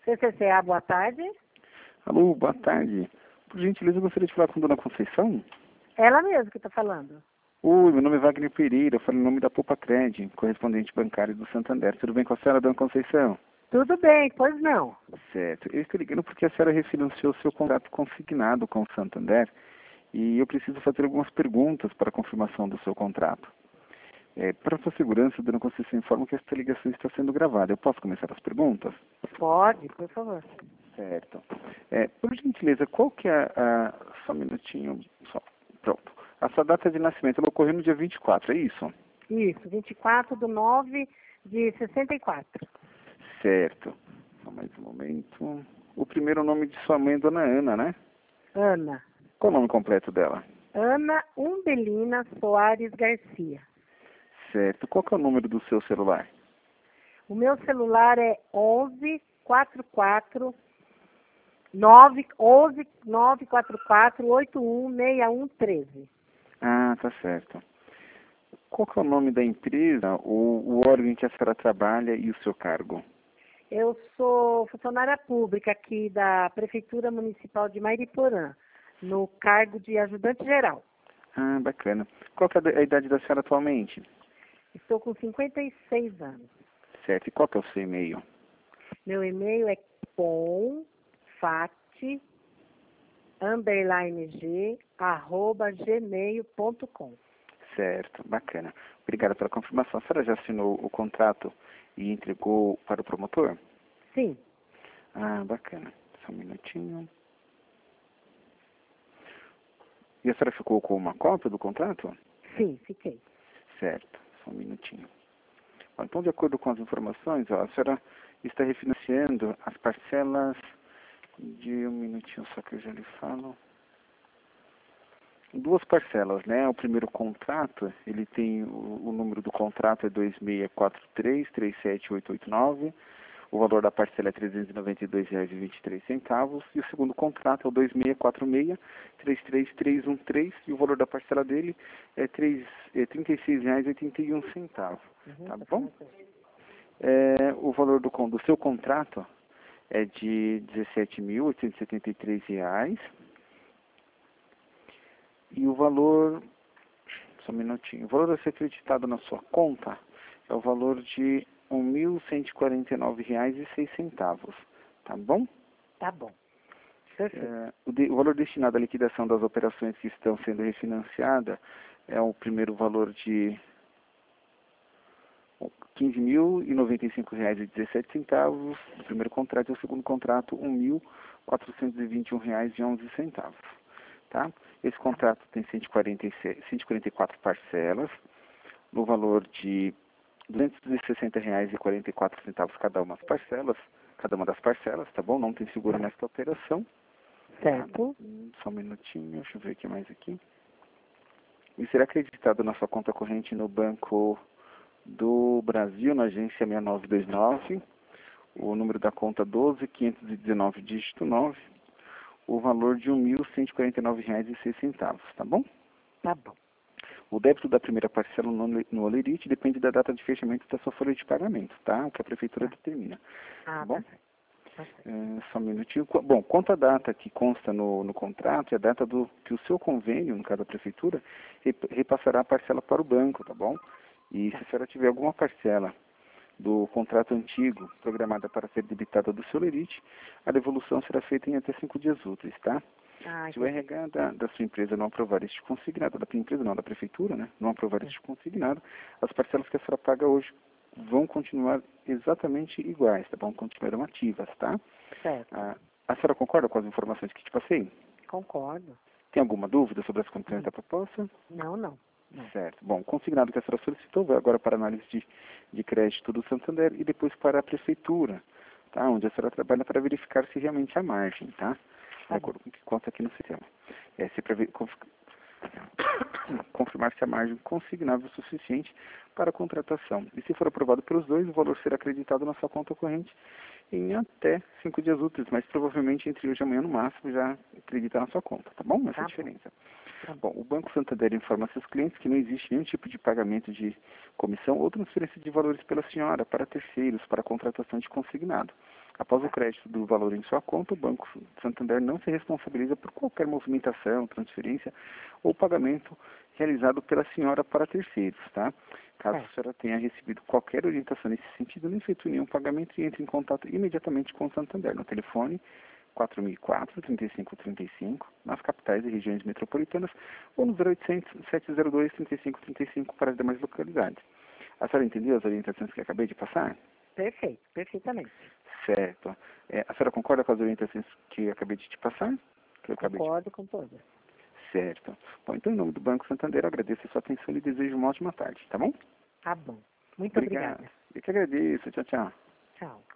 CCCA, boa tarde. Alô, boa tarde. Por gentileza, eu gostaria de falar com a dona Conceição. Ela mesma que está falando. Oi, meu nome é Wagner Pereira, eu falo em nome da Poupa Cred, correspondente bancário do Santander. Tudo bem com a senhora, dona Conceição? Tudo bem, pois não. Certo. Eu estou ligando porque a senhora refinanciou seu contrato consignado com o Santander e eu preciso fazer algumas perguntas para a confirmação do seu contrato. Para sua segurança, dona Conceição informa que esta ligação está sendo gravada. Eu posso começar as perguntas? Pode, por favor. Certo. Por gentileza, qual que é só um minutinho, só. Pronto. A sua data de nascimento, ela ocorreu no dia 24, é isso? Isso, 24/9/64. Certo. Só mais um momento. O primeiro nome de sua mãe é Dona Ana, né? Ana. Qual o nome completo dela? Ana Umbelina Soares Garcia. Certo. Qual que é o número do seu celular? O meu celular é 1144-816113. Ah, tá certo. Qual que é o nome da empresa ou o órgão em que a senhora trabalha e o seu cargo? Eu sou funcionária pública aqui da Prefeitura Municipal de Mairiporã, no cargo de ajudante geral. Ah, bacana. Qual que é a idade da senhora atualmente? Estou com 56 anos. Certo. E qual que é o seu e-mail? Meu e-mail é pomfat_g@gmail.com. Certo, bacana. Obrigado pela confirmação. A senhora já assinou o contrato e entregou para o promotor? Sim, Ah, bacana. Só um minutinho. E a senhora ficou com uma cópia do contrato? sim, fiquei. Certo, só um minutinho. Bom, então, de acordo com as informações, a senhora está refinanciando as parcelas de um minutinho só que eu já lhe falo. Duas parcelas, né? O primeiro contrato, ele tem o número do contrato é 2643-37889. O valor da parcela é R$ 392,23. E o segundo contrato é o 2646-33313 e o valor da parcela dele é R$ 36,81. Tá bom? O valor do seu contrato é de R$ 17.873. E o valor, só um minutinho, o valor a ser acreditado na sua conta é o valor de R$ 1.149,06. Tá bom? Tá bom. Perfeito. O valor destinado à liquidação das operações que estão sendo refinanciadas é o primeiro valor de R$ 15.095,17 do primeiro contrato e o segundo contrato R$ 1.421,11. Tá? Esse contrato tem 144 parcelas, no valor de R$ 260,44 cada uma das parcelas, tá bom? Não tem seguro nesta operação. Certo. Só um minutinho, deixa eu ver o que mais aqui. E será acreditado na sua conta corrente no Banco do Brasil, na agência 6929, o número da conta 12.519, dígito 9, o valor de R$ 1.149,06, tá bom? Tá bom. O débito da primeira parcela no Olerite depende da data de fechamento da sua folha de pagamento, tá? O que a prefeitura determina. Ah, Bom? tá certo. Tá certo. Só um minutinho. Bom, quanto à data que consta no contrato, é a data que o seu convênio, no caso da prefeitura, repassará a parcela para o banco, tá bom? E se a senhora tiver alguma parcela do contrato antigo programada para ser debitada do seu Olerite, a devolução será feita em até 5 dias úteis, tá? Ah, Se o RH da sua empresa não aprovar este consignado, da empresa não, da prefeitura, né, não aprovar este consignado, as parcelas que a senhora paga hoje vão continuar exatamente iguais, tá bom? Continuarão ativas, tá? certo. A senhora concorda com as informações que te passei? Concordo. Tem alguma dúvida sobre as condições da proposta? Não, não. Não. Certo. Bom, o consignado que a senhora solicitou vai agora para a análise de crédito do Santander e depois para a prefeitura, tá? Onde a senhora trabalha para verificar se realmente há margem, tá? De acordo com o que consta aqui no sistema. Confirmar se a margem consignável é suficiente para a contratação. E se for aprovado pelos dois, o valor será acreditado na sua conta corrente em até 5 dias úteis, mas provavelmente entre hoje e amanhã no máximo já acredita na sua conta, tá bom? Essa é a diferença. Bom, o Banco Santander informa a seus clientes que não existe nenhum tipo de pagamento de comissão ou transferência de valores pela senhora para terceiros, para a contratação de consignado. Após o crédito do valor em sua conta, o Banco Santander não se responsabiliza por qualquer movimentação, transferência ou pagamento realizado pela senhora para terceiros, tá? Caso a senhora tenha recebido qualquer orientação nesse sentido, não efetue nenhum pagamento e entre em contato imediatamente com o Santander no telefone 4004-3535, nas capitais e regiões metropolitanas, ou no 0800-702-3535 para as demais localidades. A senhora entendeu as orientações que eu acabei de passar? Perfeito, perfeitamente. Certo. A senhora concorda com as orientações que eu acabei de te passar? Concordo com todas. Certo. Bom, então, em nome do Banco Santander, eu agradeço a sua atenção e desejo uma ótima tarde, tá bom? Tá bom. Muito Obrigado. obrigada. Eu que agradeço. Tchau, tchau. Tchau.